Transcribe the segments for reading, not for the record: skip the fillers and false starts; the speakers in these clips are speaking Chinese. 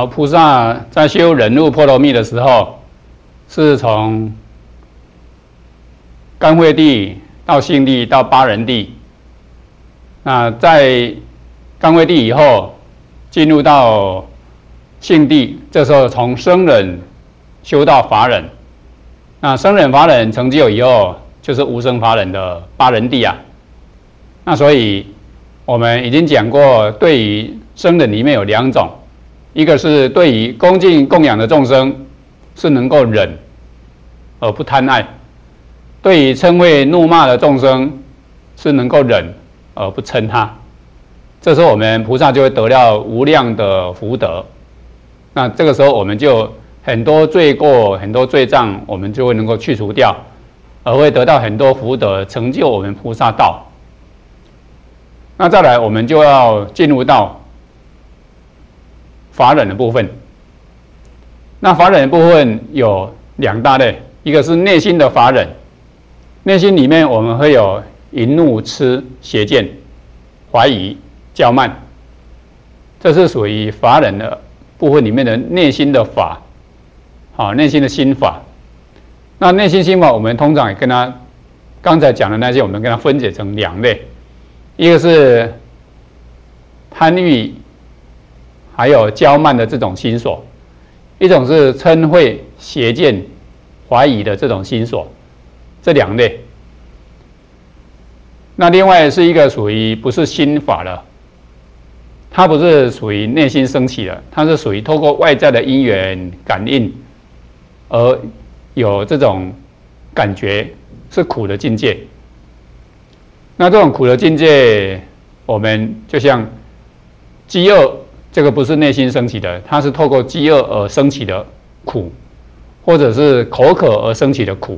好，菩萨在修忍辱波罗蜜的时候，是从干慧地到性地到八人地。那在干慧地以后，进入到性地，这时候从生忍修到法忍。那生忍法忍成就以后，就是无生法忍的八人地啊。那所以我们已经讲过，对于生忍里面有两种，一个是对于恭敬供养的众生是能够忍而不贪爱，对于嗔恚怒骂的众生是能够忍而不嗔他。这时候我们菩萨就会得到无量的福德。那这个时候我们就很多罪过、很多罪障，我们就会能够去除掉，而会得到很多福德，成就我们菩萨道。那再来，我们就要进入到法忍的部分。那法忍的部分有两大类，一个是内心的法忍，内心里面我们会有淫怒痴邪见、怀疑、骄慢，这是属于法忍的部分里面的内心的法，内心的心法。那内心心法，我们通常也跟他刚才讲的那些，我们跟它分解成两类，一个是贪欲还有骄慢的这种心所，一种是嗔恚邪见怀疑的这种心所，这两类。那另外是一个属于不是心法的，它不是属于内心升起的，它是属于透过外在的因缘感应而有这种感觉，是苦的境界。那这种苦的境界，我们就像饥饿，这个不是内心升起的，它是透过饥饿而升起的苦，或者是口渴而升起的苦。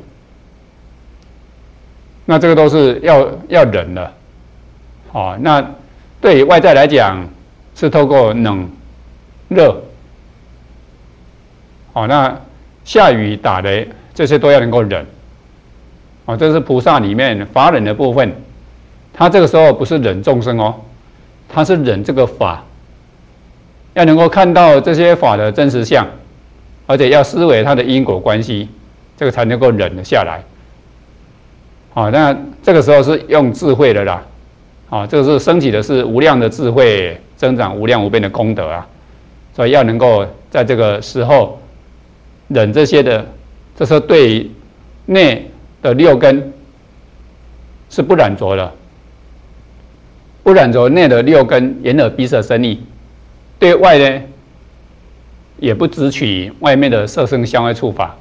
那这个都是要忍的。那对于外在来讲，是透过冷、热。那下雨、打雷，这些都要能够忍。这是菩萨里面法忍的部分。他这个时候不是忍众生哦，他是忍这个法，要能够看到这些法的真实相，而且要思维它的因果关系，这个才能够忍得下来。那这个时候是用智慧的啦，这个是升起的是无量的智慧，增长无量无边的功德啊，所以要能够在这个时候忍这些的，这时候对于内的六根是不染着的，不染着内的六根眼耳鼻舌身意，对外呢也不执取外面的色声香味触法。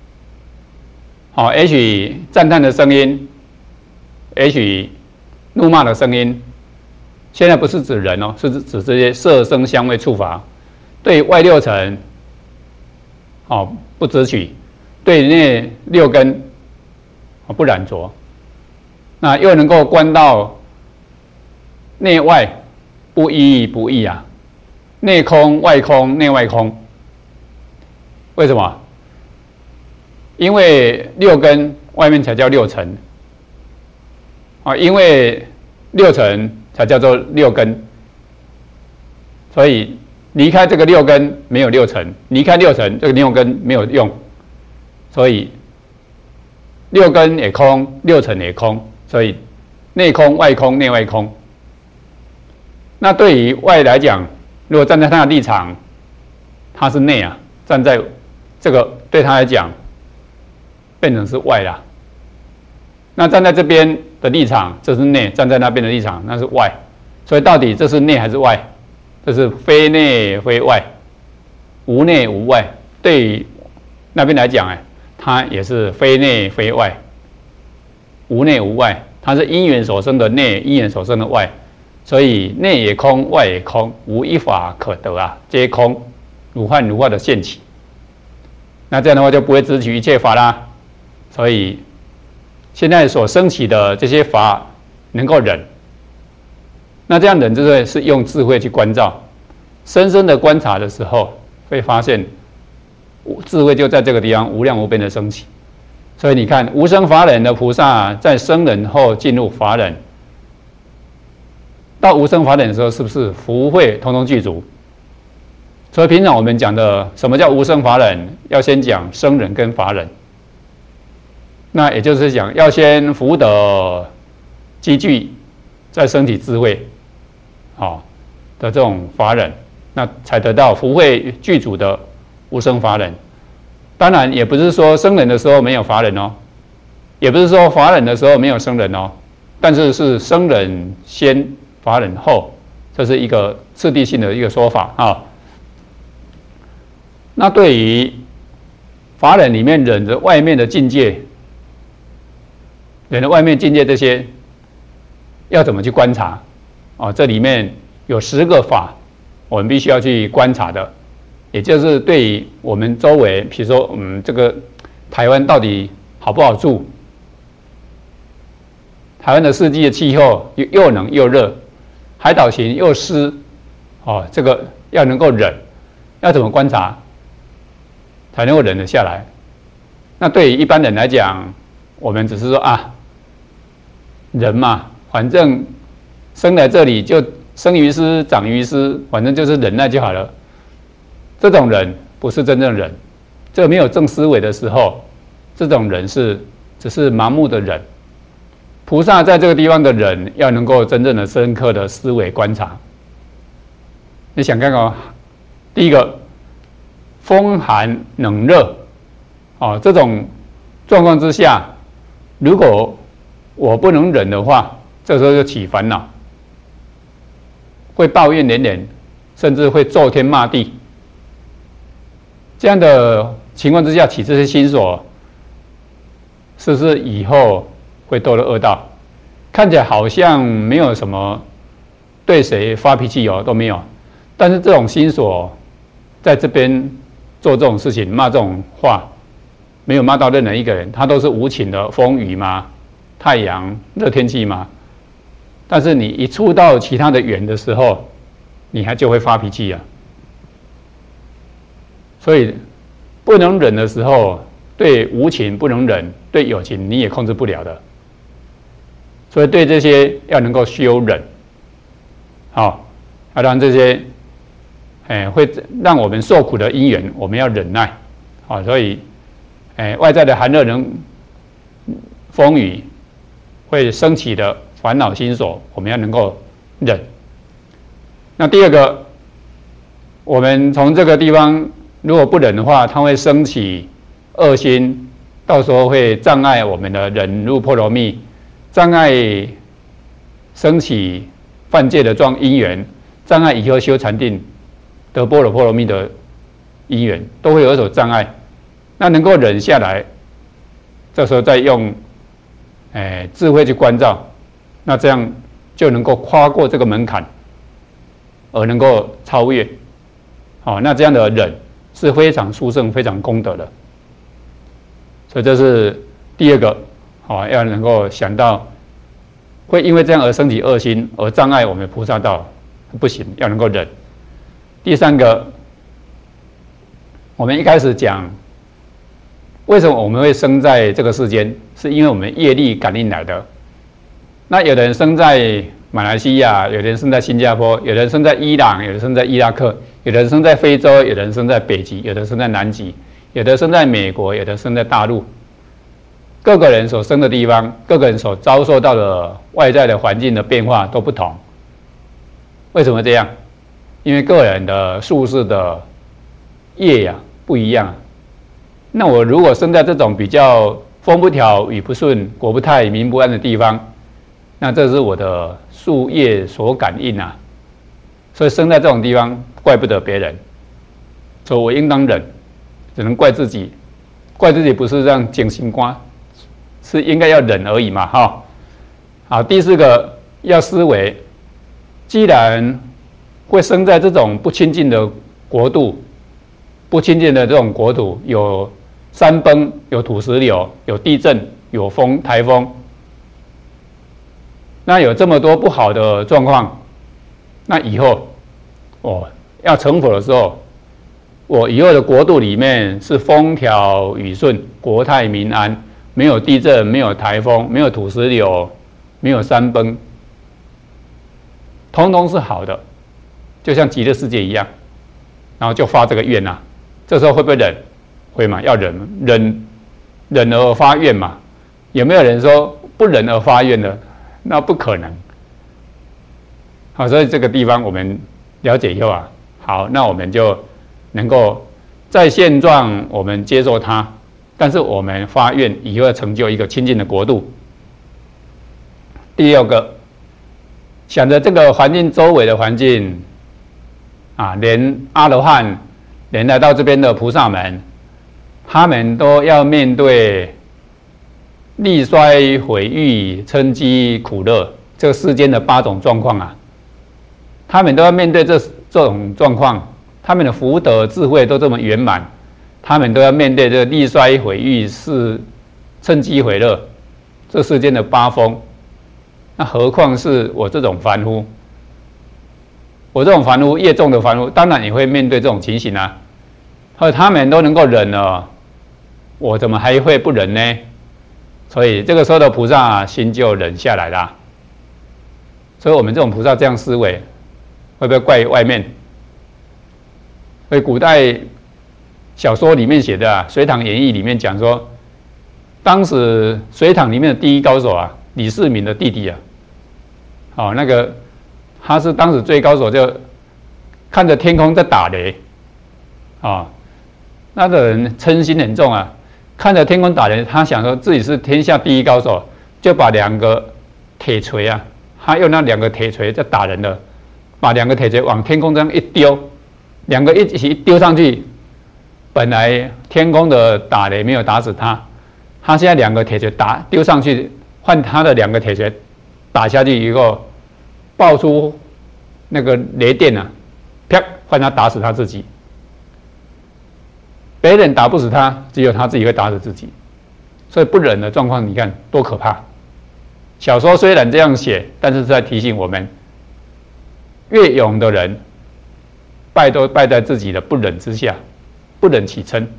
也许赞叹的声音，也许怒骂的声音，现在不是指人哦，是指这些色声香味触法。对外六尘，不执取；对内六根，不染着。那又能够观到内外不一不异啊，内空外空，内外空。为什么？因为六根外面才叫六尘，因为六尘才叫做六根，所以离开这个六根没有六尘，离开六尘这个六根没有用，所以六根也空，六尘也空，所以内空外空内外空。那对于外来讲，如果站在他的立场，他是内啊，站在这个对他来讲变成是外啦。那站在这边的立场，这是内；站在那边的立场，那是外。所以到底这是内还是外？这是非内非外，无内无外。对于那边来讲，它也是非内非外，无内无外。它是因缘所生的内，因缘所生的外。所以内也空，外也空，无一法可得啊，皆空，如幻如化的现起。那这样的话就不会执取一切法啦。所以现在所升起的这些法能够忍，那这样忍就是用智慧去关照，深深的观察的时候，会发现智慧就在这个地方无量无边的升起。所以你看，无生法忍的菩萨在生忍后进入法忍，到无生法忍的时候，是不是福慧通通具足？ 所以平常我们讲的什么叫无生法忍，要先讲生忍跟法忍。那也就是讲，要先福德积聚在身体智慧，的这种法忍，那才得到福慧具足的无生法忍。当然，也不是说生忍的时候没有法忍哦，也不是说法忍的时候没有生忍哦，但是是生忍先，法忍后，这是一个次第性的一个说法啊。那对于法忍里面忍着外面的境界，忍着外面境界这些，要怎么去观察？这里面有10个法，我们必须要去观察的，也就是对于我们周围，比如说这个台湾到底好不好住？台湾的四季的气候又冷又热，海岛型又湿，这个要能够忍，要怎么观察才能够忍得下来？那对于一般人来讲，我们只是说人嘛，反正生来这里就生于斯，长于斯，反正就是忍耐就好了。这种人不是真正忍，这个没有正思维的时候，这种人只是盲目的忍。菩萨在这个地方的忍，要能够真正的深刻的思维观察。你想看看第一个，风寒冷热，这种状况之下，如果我不能忍的话，这时候就起烦恼，会抱怨连连，甚至会咒天骂地。这样的情况之下起这些心所，是不是以后会堕入恶道？看起来好像没有什么对谁发脾气都没有，但是这种心所在这边做这种事情，骂这种话，没有骂到任何一个人，他都是无情的风雨嘛，太阳热天气嘛。但是你一触到其他的缘的时候，你还就会发脾气啊。所以不能忍的时候，对无情不能忍，对有情你也控制不了的。所以对这些要能够修忍，要让这些会让我们受苦的因缘，我们要忍耐，所以外在的寒热风雨会升起的烦恼心所，我们要能够忍。那第二个，我们从这个地方如果不忍的话，它会升起恶心，到时候会障碍我们的忍辱波罗蜜，障碍升起犯戒的因缘，障碍以后修禅定得般若波罗蜜的因缘，都会有所障碍。那能够忍下来，这时候再用智慧去关照，那这样就能够跨过这个门槛，而能够超越。那这样的忍是非常殊胜、非常功德的。所以这是第二个，要能够想到，会因为这样而升起恶心，而障碍我们菩萨道，不行，要能够忍。第三个，我们一开始讲，为什么我们会生在这个世间，是因为我们业力感应来的。那有的人生在马来西亚，有的人生在新加坡，有的人生在伊朗，有的人生在伊拉克，有的人生在非洲，有的人生在北极，有的人生在南极，有的生在美国，有的生在大陆。各个人所生的地方，各个人所遭受到的外在的环境的变化都不同。为什么这样？因为个人的宿世的业不一样。那我如果生在这种比较风不调、雨不顺、国不泰、民不安的地方，那这是我的宿业所感应啊。所以生在这种地方，怪不得别人，所以我应当忍，只能怪自己。怪自己不是让精心瓜，是应该要忍而已嘛，好，第四个要思维，既然会生在这种不清净的国度，不清净的这种国土，有山崩，有土石流，有地震，有台风，那有这么多不好的状况，那以后要成佛的时候，我以后的国度里面是风调雨顺，国泰民安，没有地震，没有台风，没有土石流，没有山崩，通通是好的，就像极乐世界一样。 然后就发这个愿啊，这时候会不会忍？会嘛，要忍而发愿嘛。有没有人说不忍而发愿的？那不可能。好，所以这个地方我们了解以后啊，好，那我们就能够在现状我们接受它，但是我们发愿以后要成就一个清净的国度。第六个，想着这个环境周围的环境啊，连阿罗汉，连来到这边的菩萨们，他们都要面对力衰毁誉嗔讥苦乐这世间的8种状况啊，他们都要面对这种状况，他们的福德智慧都这么圆满，他们都要面对这力衰毁誉是嗔讥毁乐这世间的8风，那何况是我这种凡夫？我这种凡夫业重的凡夫，当然也会面对这种情形啊。而他们都能够忍了，我怎么还会不忍呢？所以这个时候的菩萨心就忍下来了。所以我们这种菩萨这样思维，会不会怪外面？所以古代小说里面写的《隋唐演义》里面讲说，当时隋唐里面的第一高手啊，李世民的弟弟啊，那个他是当时最高手，就看着天空在打雷那个人嗔心很重啊。看着天空打雷，他想说自己是天下第一高手，就把2个铁锤啊，他用那2个铁锤在打人了，把2个铁锤往天空这样一丢，2个一起丢上去，本来天空的打雷没有打死他，他现在2个铁锤丢上去，换他的2个铁锤打下去以后，爆出那个雷电啊，啪，换他打死他自己。别人打不死他，只有他自己会打死自己，所以不忍的状况，你看多可怕！小说虽然这样写，但是在提醒我们，越勇的人，都败在自己的不忍之下，不忍起嗔。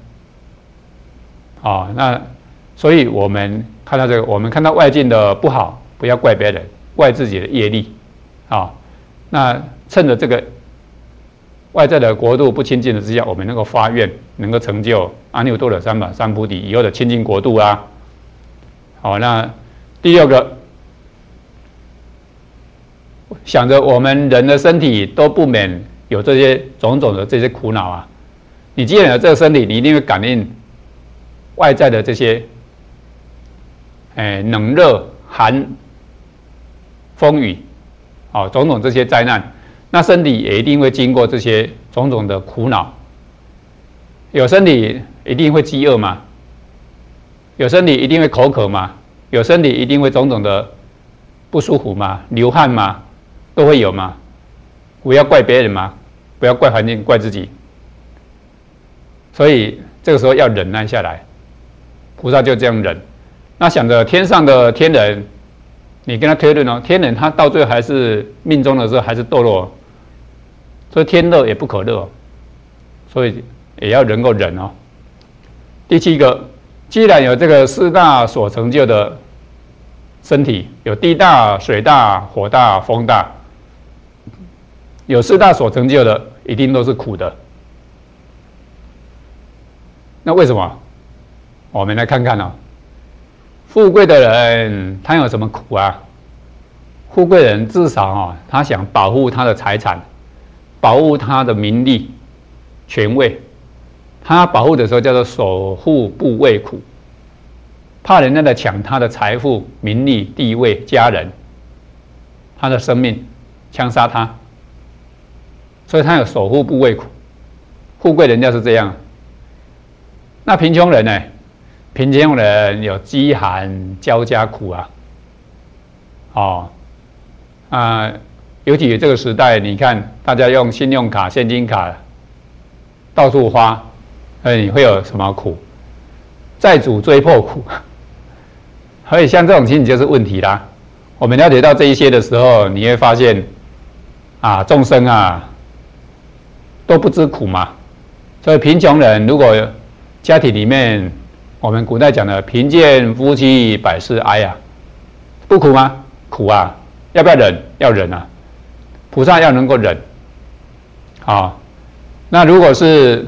那所以我们看到这个，我们看到外境的不好，不要怪别人，怪自己的业力那趁着这个外在的国度不清净的之下，我们能够发愿，能够成就阿耨多罗三藐三菩提以后的清净国度啊。好，那第6个，想着我们人的身体都不免有这些种种的这些苦恼啊。你既然有这个身体，你一定会感应外在的这些冷热寒风雨种种这些灾难。那身体也一定会经过这些种种的苦恼，有身体一定会饥饿嘛，有身体一定会口渴嘛，有身体一定会种种的不舒服嘛，流汗嘛，都会有嘛。不要怪别人嘛，不要怪环境，怪自己。所以这个时候要忍耐下来，菩萨就这样忍。那想着天上的天人，你跟他推论天人他到最后还是命中的时候还是堕落。所以天乐也不可乐，所以也要能够忍第7个，既然有这个4大所成就的身体，有地大、水大、火大、风大，有4大所成就的，一定都是苦的。那为什么？我们来看看富贵的人他有什么苦啊？富贵人至少他想保护他的财产，保护他的名利、权位，他保护的时候叫做守护不畏苦，怕人家来抢他的财富、名利、地位、家人，他的生命，枪杀他，所以他有守护不畏苦。富贵人家是这样，那贫穷人呢？贫穷人有饥寒交加苦尤其这个时代，你看大家用信用卡、现金卡到处花，你会有什么苦？债主追迫苦。所以像这种情形就是问题啦。我们了解到这一些的时候，你会发现众生都不知苦嘛。所以贫穷人如果家庭里面，我们古代讲的贫贱夫妻百事哀不苦吗？苦要不要忍？要忍菩萨要能够忍那如果是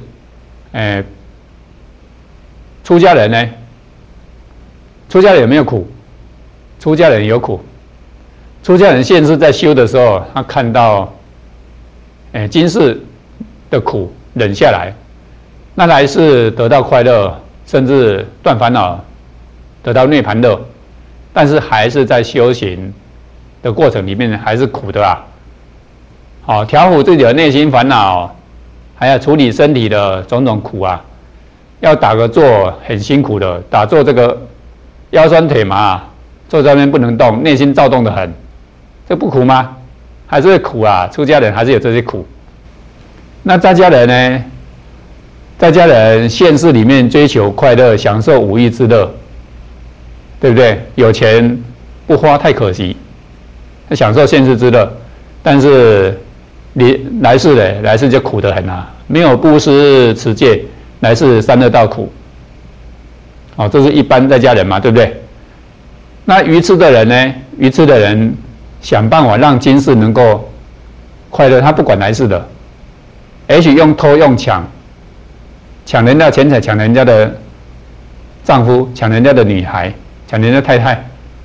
出家人呢？出家人有没有苦？出家人有苦。出家人现世在修的时候，他看到今世的苦忍下来，那来世得到快乐，甚至断烦恼，得到涅槃乐，但是还是在修行的过程里面还是苦的啊。好，调伏自己的内心烦恼，还要处理身体的种种苦啊，要打个坐很辛苦的，打坐这个腰酸腿麻，坐在那边不能动，内心躁动得很，这不苦吗？还是会苦啊。出家人还是有这些苦。那在家人呢？在家人现世里面追求快乐，享受五欲之乐，对不对？有钱不花太可惜，享受现世之乐，但是你来世呢？来世就苦得很啊！没有布施持戒，来世三恶道苦。哦，这是一般在家人嘛，对不对？那愚痴的人呢？愚痴的人想办法让今世能够快乐，他不管来世的，也许用偷用抢人家钱财，抢人家的丈夫，抢人家的女孩，抢人家太太，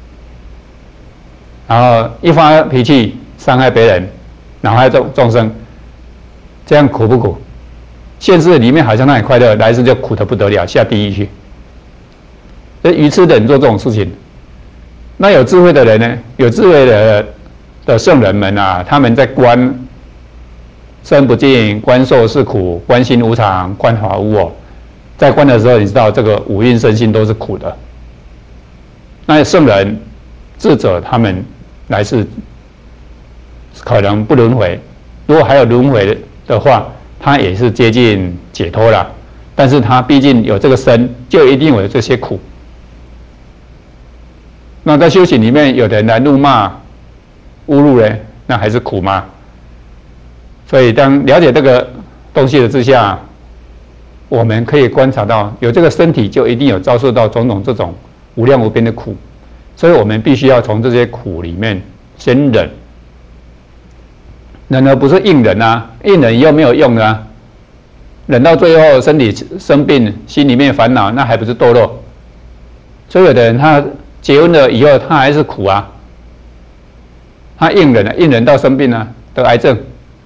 然后一发脾气伤害别人，恼害众生，这样苦不苦？现世里面好像他很快乐，来世就苦得不得了，下地狱去。这愚痴的人做这种事情。那有智慧的人呢？有智慧的圣人们啊，他们在观身不净，观受是苦，观心无常，观法无我。在观的时候，你知道这个五蕴身心都是苦的。那圣人、智者他们来世可能不轮回，如果还有轮回的话，他也是接近解脱了。但是他毕竟有这个身，就一定有这些苦。那在修行里面，有的人来怒骂、侮辱呢，那还是苦吗？所以，当了解这个东西的之下，我们可以观察到，有这个身体就一定有遭受到种种这种无量无边的苦，所以我们必须要从这些苦里面先忍。忍而不是硬忍啊，硬忍又没有用啊，忍到最后身体生病，心里面烦恼，那还不是堕落？所以有的人他结婚了以后，他还是苦啊，他硬忍啊，硬忍到生病了，得癌症。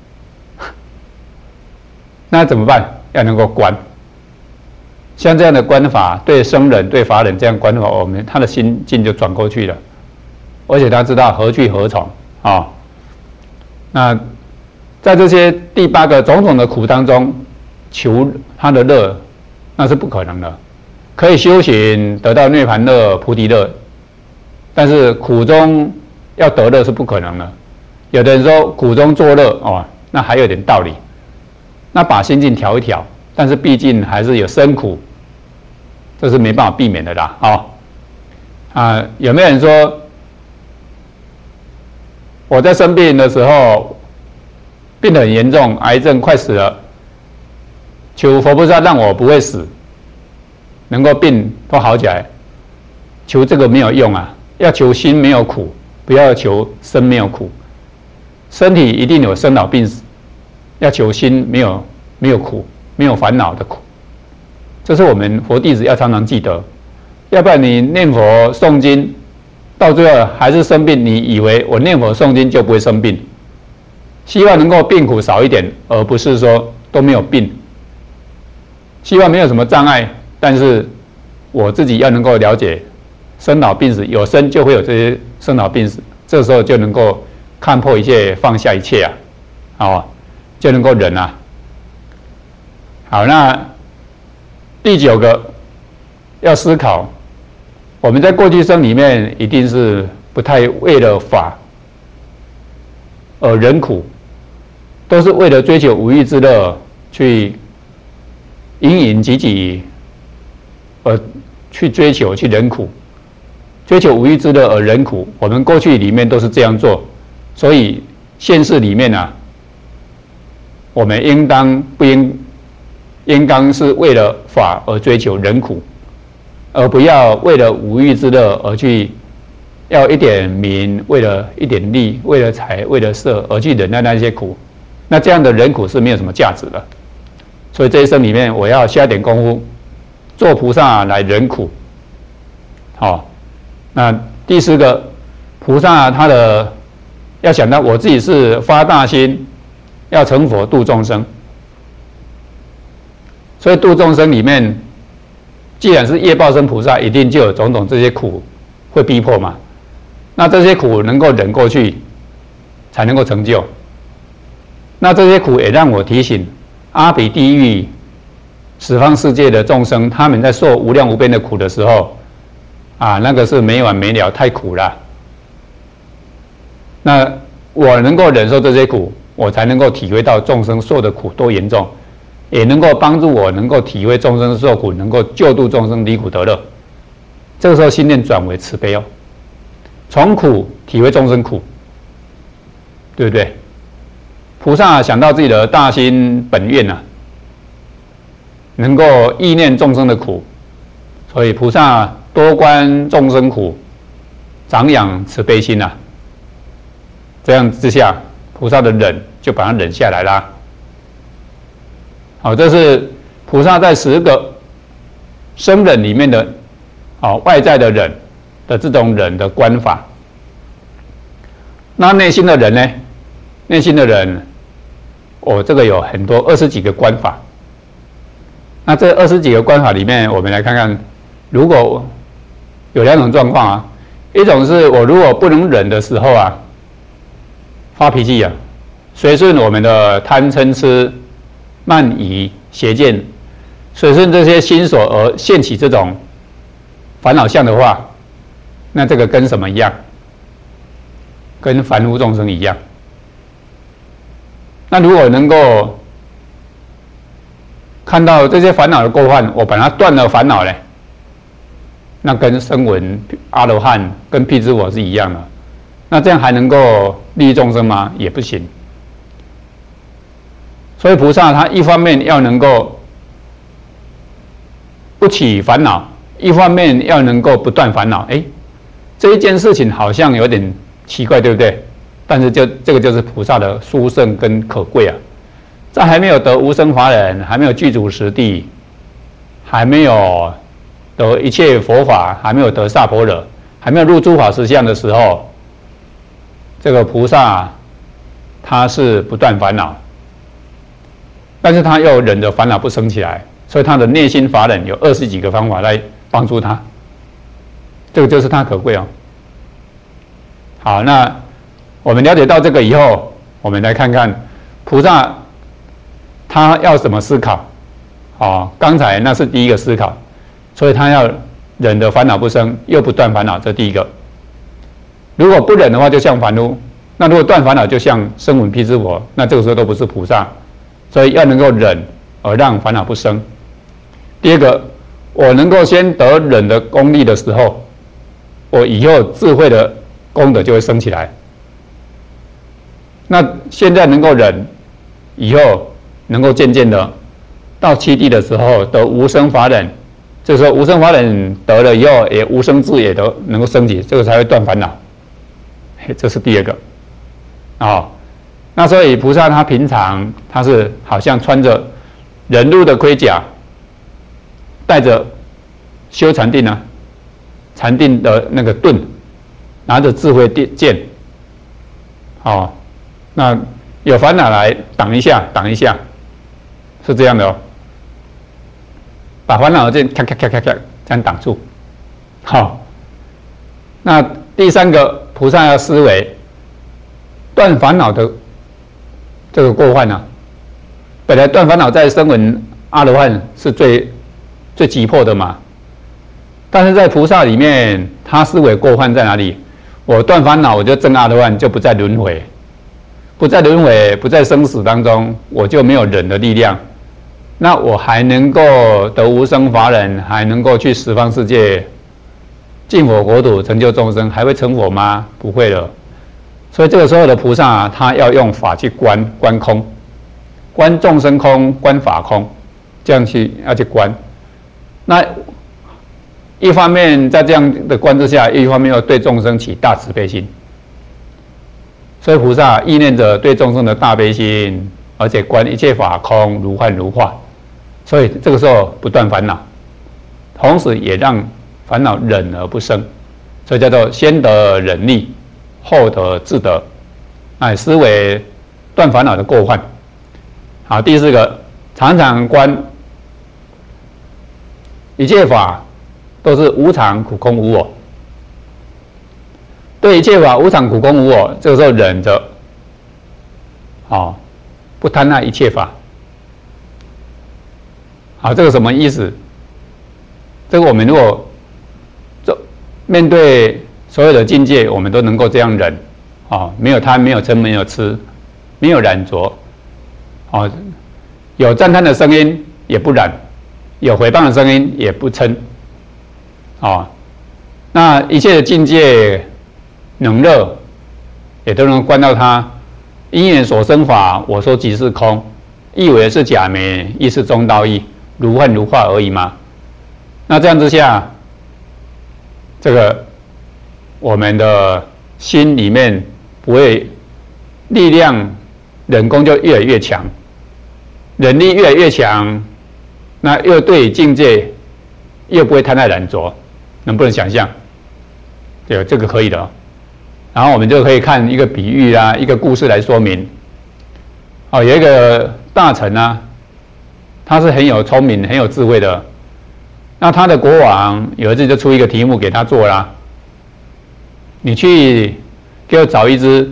那怎么办？要能够观，像这样的观法，对僧人、对法人这样观法，他的心境就转过去了，而且他知道何去何从啊、哦。那在这些第八个种种的苦当中，求他的乐，那是不可能的。可以修行得到涅槃乐、菩提乐，但是苦中要得乐是不可能的。有的人说苦中作乐哦，那还有点道理。那把心境调一调，但是毕竟还是有生苦，这是没办法避免的啦。有没有人说我在生病的时候病得很严重，癌症快死了，求佛菩萨让我不会死，能够病都好起来？求这个没有用啊，要求心没有苦，不要求身没有苦。身体一定有生老病死。要求心没有苦，没有烦恼的苦，这是我们佛弟子要常常记得。要不然你念佛诵经，到最后还是生病，你以为我念佛诵经就不会生病？希望能够病苦少一点，而不是说都没有病。希望没有什么障碍，但是我自己要能够了解生老病死，有生就会有这些生老病死，这时候就能够看破一切，放下一切啊，就能够忍啊。好，那第九个要思考，我们在过去生里面一定是不太为了法而忍苦，都是为了追求五欲之乐去营营汲汲而去追求去忍苦，追求五欲之乐而忍苦。我们过去里面都是这样做，所以现世里面啊，我们应当是为了法而追求忍苦，而不要为了五欲之乐而去要一点名，为了一点利，为了财，为了色而去忍耐那些苦。那这样的忍苦是没有什么价值的所以这一生里面我要下点功夫，做菩萨来忍苦。好，那第四个，菩萨他的要想到我自己是发大心，要成佛度众生。所以度众生里面，既然是业报身菩萨，一定就有种种这些苦会逼迫嘛。那这些苦能够忍过去，才能够成就。那这些苦也让我提醒阿鼻地狱、十方世界的众生，他们在受无量无边的苦的时候，那个是没完没了，太苦了。那我能够忍受这些苦，我才能够体会到众生受的苦多严重，也能够帮助我能够体会众生受苦，能够救度众生离苦得乐。这个时候心念转为慈悲哦，从苦体会众生苦，对不对？菩萨想到自己的大心本愿能够忆念众生的苦，所以菩萨多观众生苦，长养慈悲心这样之下，菩萨的忍就把它忍下来啦。好，这是菩萨在10个生忍里面的外在的忍的这种忍的观法。那内心的人呢？内心的人，这个有很多20几个观法。那这20几个观法里面，我们来看看，如果有2种状况一种是我如果不能忍的时候发脾气随顺我们的贪嗔痴、慢疑、邪见，随顺这些心所而现起这种烦恼相的话，那这个跟什么一样？跟凡夫众生一样。那如果能够看到这些烦恼的过患，我把它断了烦恼那跟声闻、阿罗汉跟辟支佛是一样的。那这样还能够利益众生吗？也不行。所以菩萨他一方面要能够不起烦恼，一方面要能够不断烦恼。这一件事情好像有点奇怪，对不对？但是这个就是菩萨的殊胜跟可贵在还没有得无生法忍，还没有具足实地，还没有得一切佛法，还没有得萨婆诃，还没有入诸法实相的时候，这个菩萨他是不断烦恼，但是他又忍着烦恼不生起来，所以他的内心法忍有20几个方法来帮助他，这个就是他可贵好，那我们了解到这个以后，我们来看看菩萨他要怎么思考。刚才那是第一个思考，所以他要忍得烦恼不生，又不断烦恼，这第一个。如果不忍的话，就像凡夫；那如果断烦恼，就像声闻、辟支佛，那这个时候都不是菩萨。所以要能够忍而让烦恼不生。第二个，我能够先得忍的功力的时候，我以后智慧的功德就会升起来。那现在能够忍，以后能够渐渐的到七地的时候得无生法忍，这时候无生法忍得了以后，也无生智也都能够升起，这个才会断烦恼。这是第二个。那所以菩萨他平常他是好像穿着忍辱的盔甲，带着修禅定禅定的那个盾，拿着智慧剑，那有烦恼来挡一下，挡一下，是这样的把烦恼的剑咔咔咔咔咔这样挡住。那第三个，菩萨要思维断烦恼的这个过患本来断烦恼在声闻、阿罗汉是最急迫的嘛，但是在菩萨里面，他思维过患在哪里？我断烦恼，我就证阿罗汉，就不再轮回。不在轮回，不在生死当中，我就没有忍的力量。那我还能够得无生法忍，还能够去十方世界净佛国土成就众生，还会成佛吗？不会了。所以这个时候的菩萨他要用法去观空，观众生空，观法空，这样要去观。那一方面在这样的观之下，一方面又对众生起大慈悲心。所以菩萨意念着对众生的大悲心，而且观一切法空，如幻如化， 所以这个时候不断烦恼，同时也让烦恼忍而不生，所以叫做先得忍力，后得智得，思维断烦恼的过患。好，第四个，常常观一切法都是无常、苦、空、无我。对一切法无常、苦、空、无我，这个时候忍着，不贪爱一切法。好，这个什么意思？这个我们如果面对所有的境界，我们都能够这样忍，没有贪，没有嗔，没有痴，没有染着，有赞叹的声音也不染，有诽谤的声音也不嗔，那一切的境界能乐，也都能观到它因缘所生法，我说即是空，意为是假名，亦是中道义，如幻如化而已嘛。那这样之下，这个我们的心里面不会力量忍功就越来越强，忍力越来越强，那又对境界又不会贪爱染着，能不能想象？对，这个可以的。然后我们就可以看一个比喻啦，一个故事来说明。有一个大臣啊，他是很有聪明、很有智慧的。那他的国王有一次就出一个题目给他做啦，你去给我找一只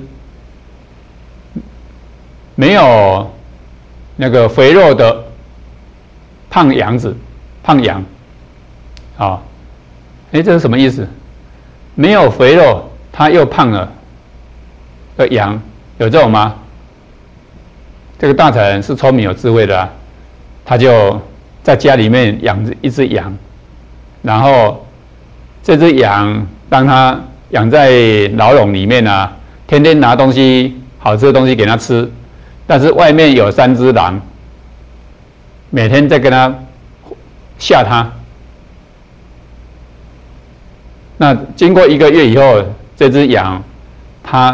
没有那个肥肉的胖羊，这是什么意思？没有肥肉，它又胖了的羊，有这种吗？这个大臣是聪明有智慧的啊，他就在家里面养一只羊，然后这只羊当他养在牢笼里面啊，天天拿东西好吃的东西给他吃，但是外面有3只狼，每天在跟他吓他。那经过1个月以后，这只羊它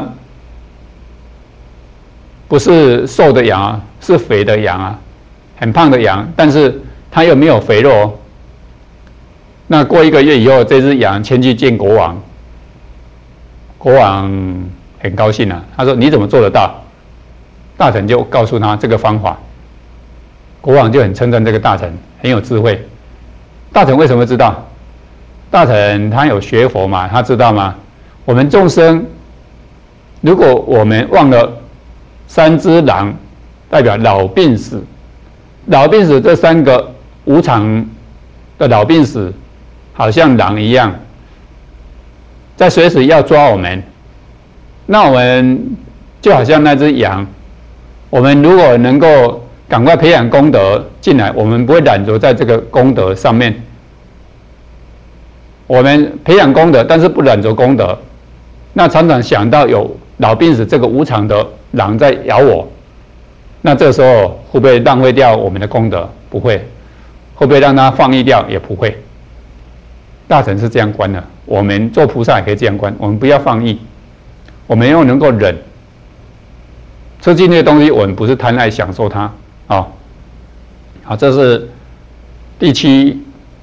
不是瘦的羊啊，是肥的羊啊，很胖的羊，但是它又没有肥肉。那过1个月以后，这只羊牵去见国王，国王很高兴啊，他说：“你怎么做得到？”大臣就告诉他这个方法，国王就很称赞这个大臣很有智慧。大臣为什么知道？大臣他有学佛嘛，他知道吗？我们众生，如果我们忘了3只狼，代表老病死。老病死这3个无常的老病死，好像狼一样，在随时要抓我们。那我们就好像那只羊，我们如果能够赶快培养功德进来，我们不会染着在这个功德上面。我们培养功德，但是不染着功德，那常常想到有老病死这个无常的狼在咬我，那这个时候会不会浪费掉我们的功德？不会。会不会让它放逸掉？也不会。大臣是这样观的，我们做菩萨也可以这样观，我们不要放逸，我们又能够忍。吃进去的东西，我们不是贪爱享受它，好，这是第7，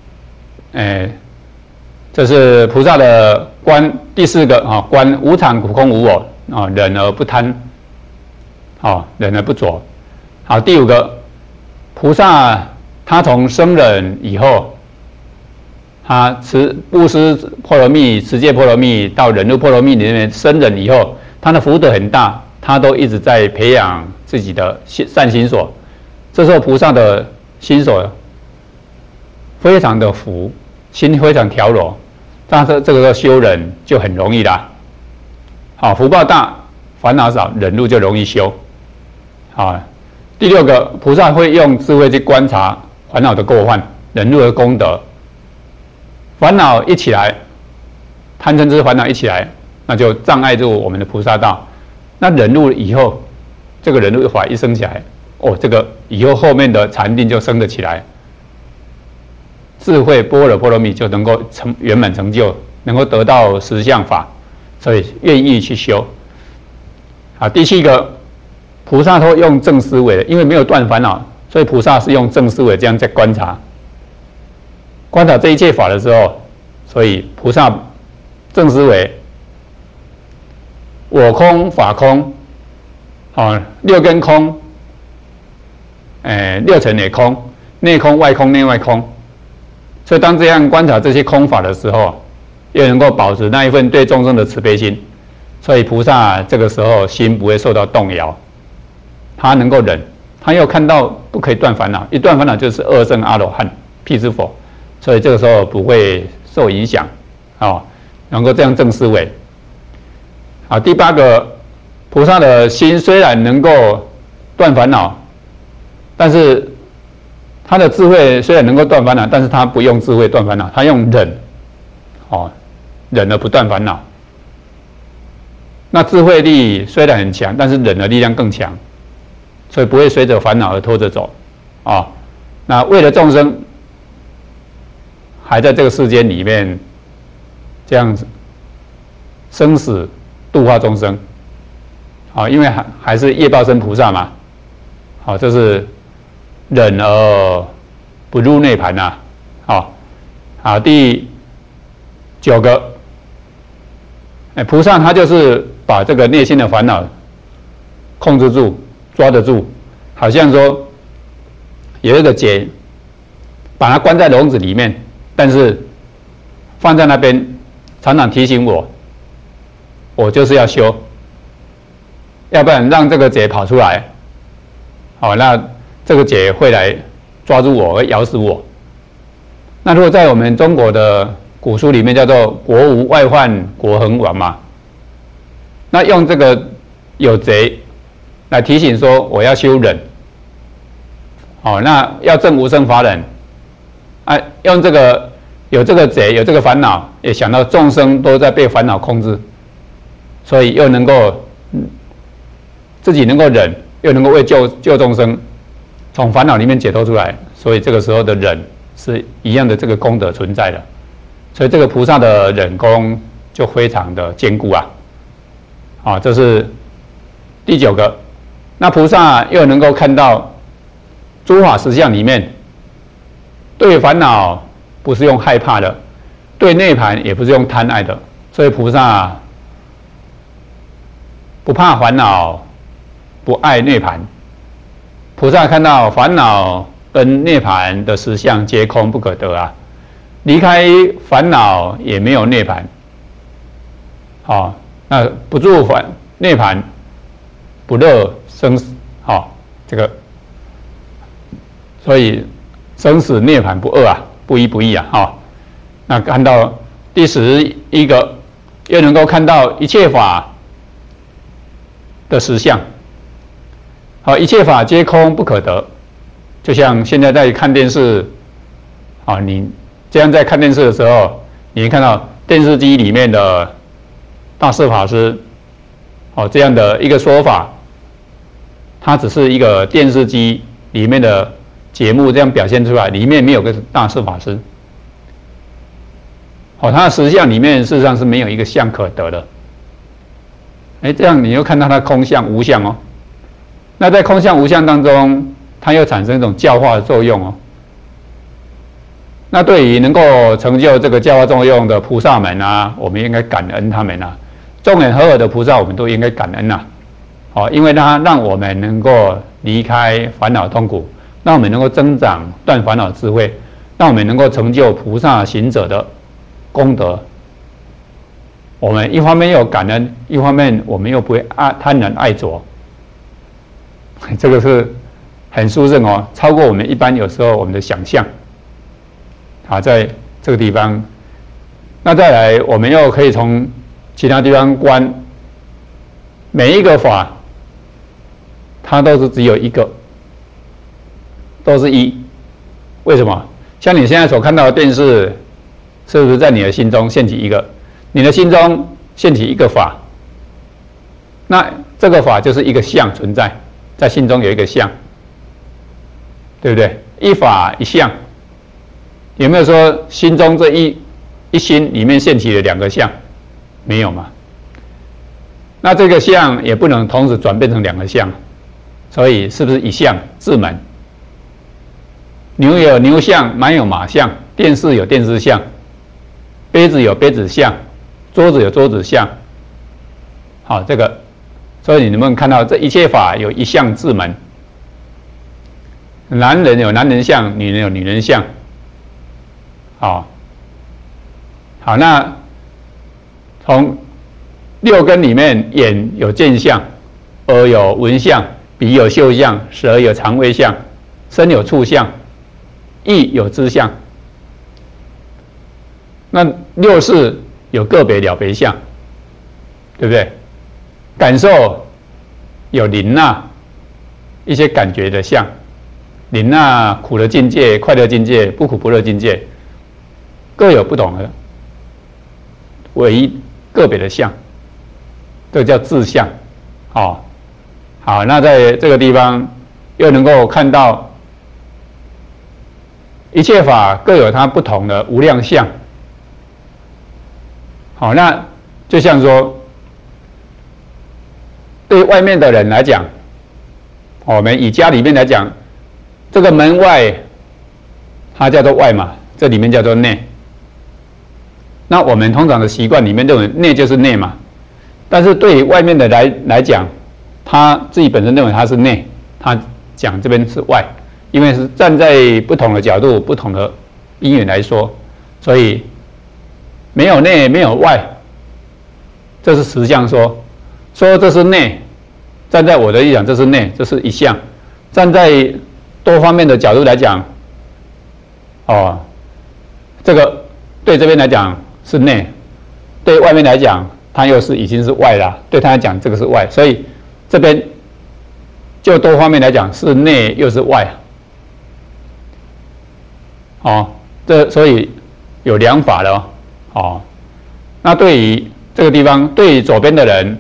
这是菩萨的观。第4个观无常、苦、空、无我，忍而不贪，忍而不着。好，第5个，菩萨他从生忍以后，他布施波罗蜜、持戒波罗蜜到忍辱波罗蜜里面生忍以后，他的福德很大，他都一直在培养自己的善心所。这时候菩萨的心所非常的福，心非常调柔，但是这个时候修忍就很容易啦。好，福报大，烦恼少，忍辱就容易修。好，第6个，菩萨会用智慧去观察烦恼的过患，忍辱的功德。烦恼一起来，贪嗔痴烦恼一起来，那就障碍住我们的菩萨道。那忍辱以后，这个忍辱法一升起来，这个以后后面的禅定就升得起来，智慧般若波罗蜜就能够圆满成就，能够得到实相法，所以愿意去修。好，第7个，菩萨都用正思维，因为没有断烦恼， 所以菩萨是用正思维这样在观察这一切法的时候，所以菩萨正思维，我空法空，六根空，六尘也空，内空外空内外空。所以当这样观察这些空法的时候，又能够保持那一份对众生的慈悲心，所以菩萨这个时候心不会受到动摇，他能够忍，他又看到不可以断烦恼，一断烦恼就是二乘阿罗汉辟支佛，所以这个时候不会受影响，能够这样正思维。第八个，菩萨的心虽然能够断烦恼，但是他的智慧虽然能够断烦恼，但是他不用智慧断烦恼，他用忍，忍而不断烦恼。那智慧力虽然很强，但是忍的力量更强，所以不会随着烦恼而拖着走。那为了众生，还在这个世间里面这样子生死度化众生，因为还是业报身菩萨嘛，这是忍而不入涅盘呐。第9个，菩萨他就是把这个内心的烦恼控制住、抓得住，好像说有一个结，把它关在笼子里面，但是放在那边，常常提醒我就是要修，要不然让这个结跑出来，那这个结会来抓住我，会咬死我。那如果在我们中国的古书里面叫做“国无外患，国恒亡”嘛，那用这个有贼来提醒说我要修忍，那要证无生法忍，用这个有这个贼有这个烦恼，也想到众生都在被烦恼控制，所以又能够自己能够忍，又能够为救众生从烦恼里面解脱出来，所以这个时候的忍是一样的这个功德存在的，所以这个菩萨的忍功就非常的坚固这是第9个。那菩萨又能够看到诸法实相里面，对烦恼不是用害怕的，对涅槃也不是用贪爱的，所以菩萨不怕烦恼，不爱涅槃。菩萨看到烦恼跟涅槃的实相皆空不可得离开烦恼也没有涅槃。那不住涅槃，不乐生死。这个，所以生死涅槃不二不一不异那看到第11个，又能够看到一切法的实相。一切法皆空不可得，就像现在在看电视，你这样在看电视的时候，你看到电视机里面的大士法师，这样的一个说法，它只是一个电视机里面的节目这样表现出来，里面没有个大士法师。它的实相里面事实上是没有一个相可得的。这样你又看到它空相无相那在空相无相当中，它又产生一种教化的作用那对于能够成就这个教化作用的菩萨们我们应该感恩他们众缘和合的菩萨，我们都应该感恩因为它让我们能够离开烦恼痛苦，让我们能够增长断烦恼智慧，让我们能够成就菩萨行者的功德。我们一方面有感恩，一方面我们又不会贪婪爱着，这个是很殊胜超过我们一般有时候我们的想象在这个地方。那再来，我们又可以从其他地方观，每一个法它都是只有一个，都是一。为什么？像你现在所看到的电视，是不是在你的心中现起一个？你的心中现起一个法，那这个法就是一个相存在，在心中有一个相，对不对？一法一相，有没有说心中这一心里面现起了2个相？没有嘛？那这个相也不能同时转变成2个相，所以是不是一相自门？ 牛有牛相，马有马相，电视有电视相，杯子有杯子相，桌子有桌子相。好，这个，所以你能不能看到这一切法有一相自门？男人有男人相，女人有女人相。好，那从六根里面，眼有见相，耳有闻相，鼻有嗅相，舌有尝味相，身有触相，意有知相。那六识有个别了别相，对不对？感受有临那一些感觉的相，临那苦的境界、快乐境界、不苦不乐境界，各有不同的唯一个别的相，这个叫自相。好，那在这个地方又能够看到一切法各有它不同的无量相。好，那就像说，对外面的人来讲，我们以家里面来讲，这个门外它叫做外嘛，这里面叫做内。那我们通常的习惯里面认为内就是内嘛，但是对于外面的来讲，他自己本身认为它是内，他讲这边是外，因为是站在不同的角度、不同的因缘来说，所以没有内没有外，这是实相说这是内，站在我的立场这是内，这是一项。站在多方面的角度来讲，这个对这边来讲是内，对外面来讲它又是已经是外了，对他来讲这个是外，所以这边就多方面来讲是内又是外。所以有两法了。那对于这个地方，对于左边的人，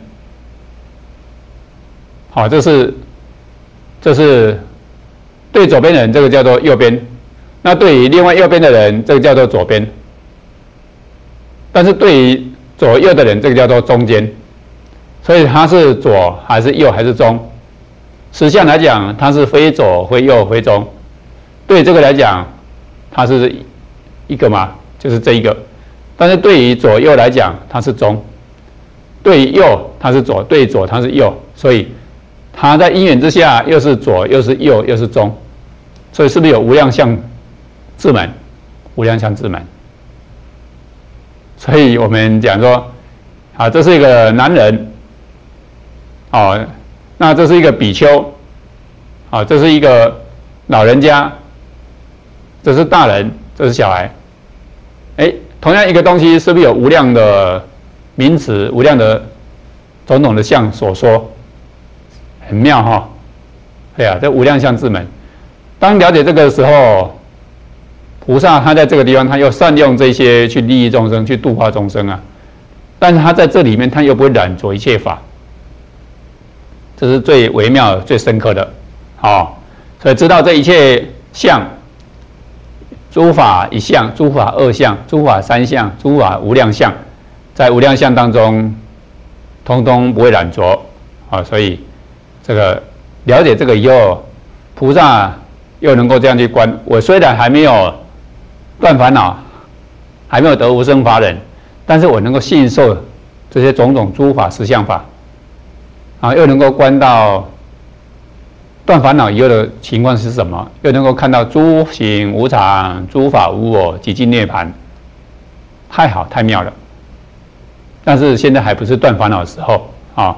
这是对左边的人，这个叫做右边；那对于另外右边的人，这个叫做左边。但是对于左右的人，这个叫做中间。所以它是左还是右还是中？实相来讲，它是非左非右非中。对这个来讲，它是一个嘛，就是这一个。但是对于左右来讲，它是中；对于右它是左，对左它是右，所以它在因缘之下又是左又是右又是中，所以是不是有无量相自门？无量相自门。所以我们讲说，这是一个男人，那这是一个比丘，这是一个老人家，这是大人，这是小孩。同样一个东西是不是有无量的名词、无量的种种的相所说？很妙哈！对啊，这无量相自门。当了解这个的时候，菩萨他在这个地方，他又善用这些去利益众生、去度化众生啊。但是他在这里面，他又不会染着一切法，这是最微妙、最深刻的。所以知道这一切相。诸法一相，诸法二相，诸法三相，诸法无量相，在无量相当中，通通不会染着。所以这个了解这个以后，菩萨又能够这样去观。我虽然还没有断烦恼，还没有得无生法忍，但是我能够信受这些种种诸法实相法，又能够观到断烦恼以后的情况是什么？又能够看到诸行无常，诸法无我，极尽涅槃，太好太妙了。但是现在还不是断烦恼的时候。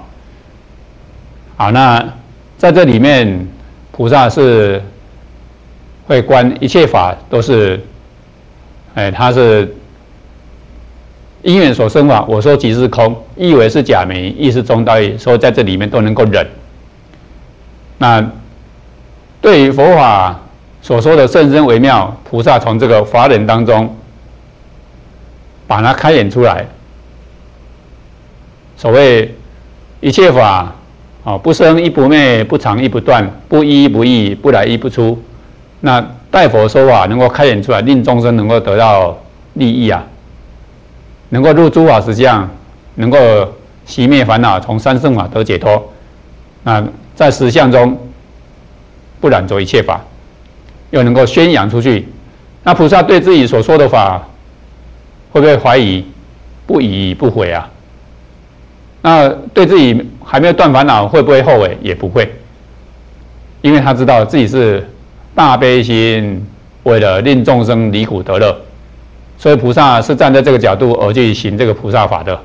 那在这里面，菩萨是会观一切法都是，它是因缘所生法。我说即是空，意为是假名，意是中道义，说在这里面都能够忍。那对于佛法所说的甚深微妙，菩萨从这个法忍当中把它开演出来。所谓一切法不生亦不灭，不常亦不断，不依亦不异，不来亦不出。那待佛说法能够开演出来，令众生能够得到利益啊，能够入诸法实相，能够熄灭烦恼，从三圣法得解脱。那在实相中不染着一切法， 又能够宣扬出去。那菩萨对自己所说的法，会不会怀疑？不疑不悔啊。那对自己还没有断烦恼，会不会后悔？也不会，因为他知道自己是大悲心，为了令众生离苦得乐，所以菩萨是站在这个角度而去行这个菩萨法的。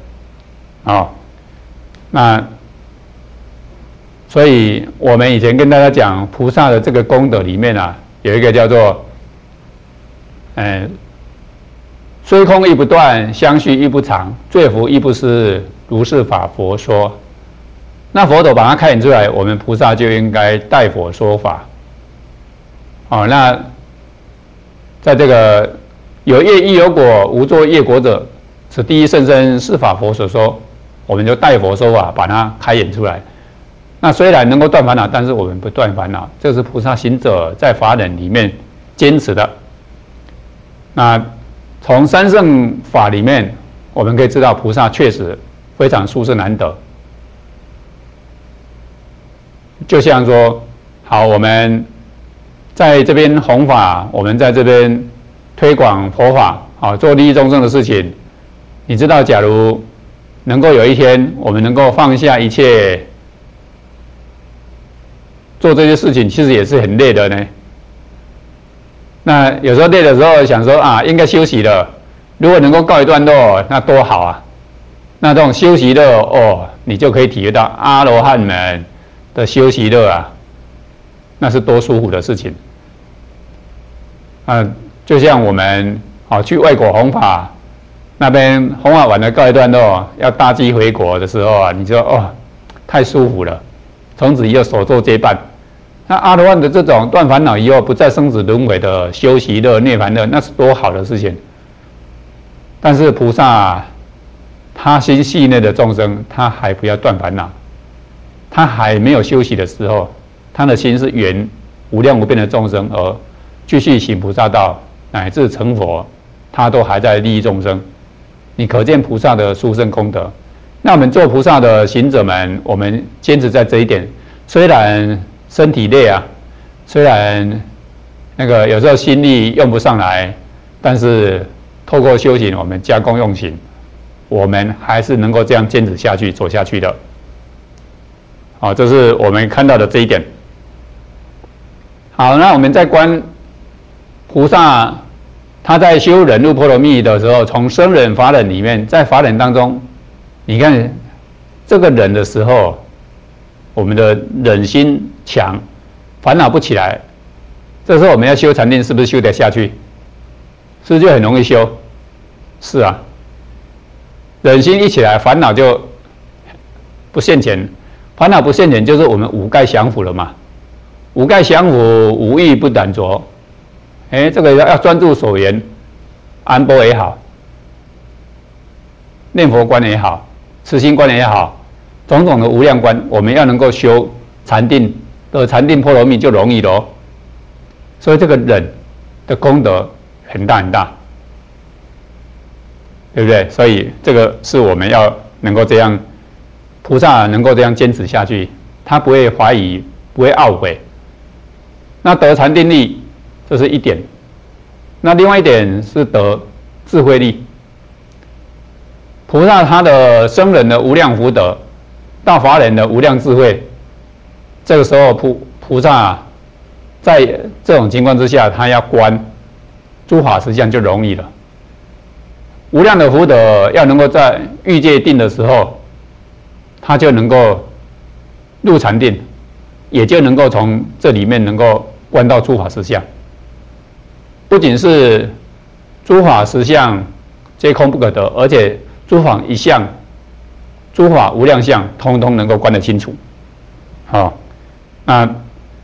那所以我们以前跟大家讲，菩萨的这个功德里面啊，有一个叫做虽空亦不断，相续亦不长，罪福亦不失，如是法佛说。那佛陀把它开演出来，我们菩萨就应该代佛说法。那在这个有业亦有果，无作业果者，此第一甚深是法佛所说，我们就代佛说法，把它开演出来。那虽然能够断烦恼，但是我们不断烦恼，这是菩萨行者在法忍里面坚持的。那从三乘法里面，我们可以知道菩萨确实非常殊胜难得。就像说，好，我们在这边弘法，我们在这边推广佛法，做利益众生的事情。你知道，假如能够有一天，我们能够放下一切，做这些事情，其实也是很累的呢。那有时候累的时候，想说啊，应该休息了。如果能够告一段落，那多好啊！那这种休息乐你就可以体会到阿罗汉们的休息乐啊，那是多舒服的事情。就像我们去外国弘法，那边弘法完了告一段落，要搭机回国的时候啊，你就太舒服了，从此以后手作接办。那阿罗汉的这种断烦恼以后不再生死轮回的休息乐、涅槃乐，那是多好的事情。但是菩萨他心系内的众生，他还不要断烦恼，他还没有休息的时候，他的心是圆无量无边的众生，而继续行菩萨道，乃至成佛，他都还在利益众生。你可见菩萨的殊胜功德。那我们做菩萨的行者们，我们坚持在这一点，虽然身体累啊，虽然那个有时候心力用不上来，但是透过修行，我们加功用行，我们还是能够这样坚持下去、走下去的。这是我们看到的这一点。好，那我们在观菩萨他在修忍辱波罗蜜的时候，从生忍、法忍里面，在法忍当中，你看这个忍的时候，我们的忍心强，烦恼不起来。这时候我们要修禅定，是不是修得下去？是不是就很容易修？是啊，忍心一起来，烦恼就不现前。烦恼不现前，就是我们五盖降伏了嘛。五盖降伏，无欲不染着。这个要专注所缘，安般也好，念佛观也好，慈心观也好，种种的无量观，我们要能够修禅定的禅定波罗蜜就容易了。所以这个忍的功德很大很大，对不对？所以这个是我们要能够这样，菩萨能够这样坚持下去，他不会怀疑，不会懊悔。那得禅定力，这是一点。那另外一点是得智慧力。菩萨他的生忍的无量福德，到法忍的无量智慧，这个时候菩萨在这种情况之下，他要观诸法实相就容易了。无量的福德要能够在欲界定的时候，他就能够入禅定，也就能够从这里面能够观到诸法实相。不仅是诸法实相皆空不可得，而且诸法一相、诸法无量相，通通能够观得清楚。那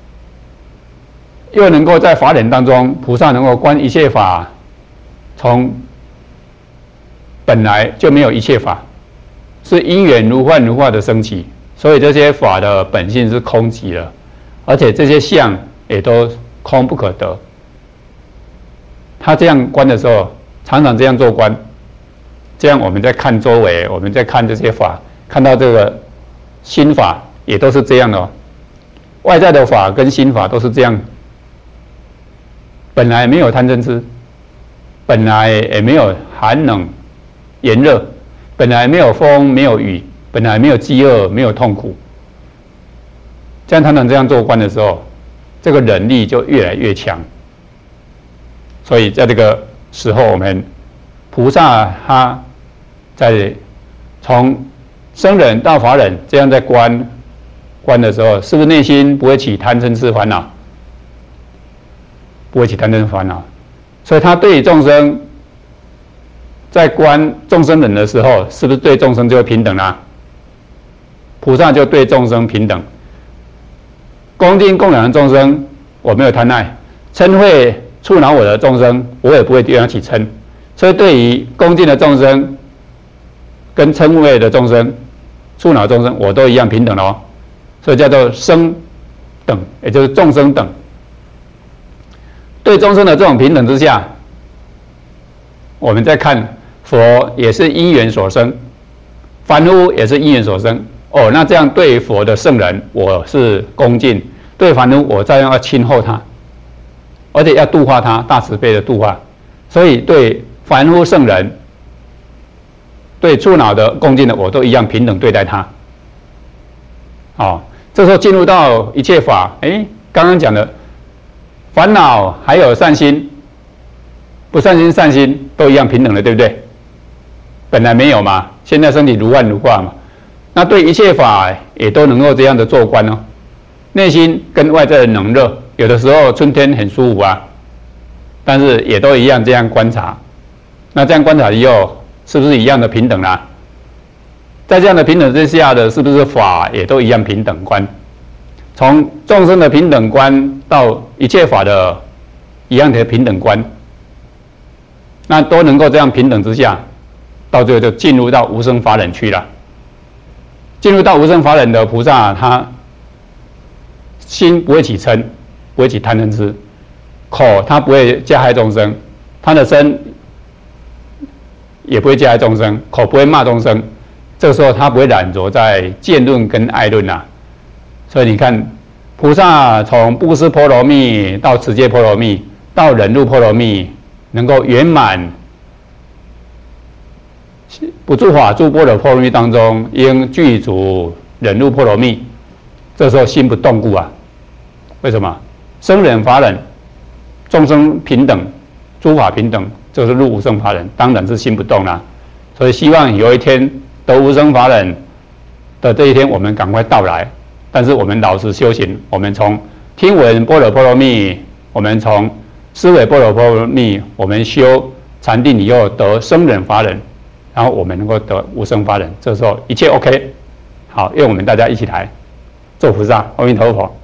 又能够在法忍当中，菩萨能够观一切法，从本来就没有一切法，是因缘如幻如化的升起，所以这些法的本性是空寂了，而且这些相也都空不可得。他这样观的时候，常常这样做观，这样我们在看周围，我们在看这些法，看到这个心法也都是这样的外在的法跟心法都是这样本来没有贪嗔痴，本来也没有寒冷、炎热，本来没有风、没有雨，本来没有饥饿、没有痛苦。这样他能这样做官的时候，这个忍力就越来越强。所以在这个时候，我们菩萨他在从生忍到法忍这样在观的时候，是不是内心不会起贪嗔痴烦恼？不会起贪嗔烦恼，所以他对于众生，在观众生忍的时候，是不是对众生就会平等啦？菩萨就对众生平等，恭敬供养的众生，我没有贪爱；嗔恚触恼我的众生，我也不会对他起嗔。所以对于恭敬的众生，跟嗔恚的众生、触恼众生，我都一样平等哦。所以叫做生等，也就是众生等。对众生的这种平等之下，我们再看佛也是因缘所生，凡夫也是因缘所生。哦，那这样对佛的圣人，我是恭敬；对凡夫，我照样要亲厚他，而且要度化他，大慈悲的度化。所以对凡夫圣人，对触恼的、恭敬的，我都一样平等对待他。哦，这时候进入到一切法，刚刚讲的烦恼还有善心、不善心、善心都一样平等的，对不对？本来没有嘛，现在身体如幻如化嘛。那对一切法也都能够这样的做观哦。内心跟外在的冷热，有的时候春天很舒服啊，但是也都一样这样观察。那这样观察以后，是不是一样的平等啦？在这样的平等之下的，是不是法也都一样平等观？从众生的平等观到一切法的一样的平等观，那都能够这样平等之下，到最后就进入到无生法忍区了。进入到无生法忍的菩萨，他心不会起嗔，不会起贪嗔痴，口他不会加害众生，他的身也不会加害众生，口不会骂众生。这个时候他不会染着在见论跟爱论啊。所以你看，菩萨从布施波罗蜜到持戒波罗蜜到忍辱波罗蜜，能够圆满不住法诸般若波罗蜜当中，应具足忍辱波罗蜜。这时候心不动故啊。为什么？生忍法忍，众生平等，诸法平等，这是入无生法忍，当然是心不动啦。所以希望有一天得无生法忍的这一天，我们赶快到来。但是我们老实修行，我们从听闻般若波罗蜜，我们从思维般若波罗蜜，我们修禅定以后得生忍法忍，然后我们能够得无生法忍，这时候一切 OK。好，愿我们大家一起来做菩萨，阿弥陀佛。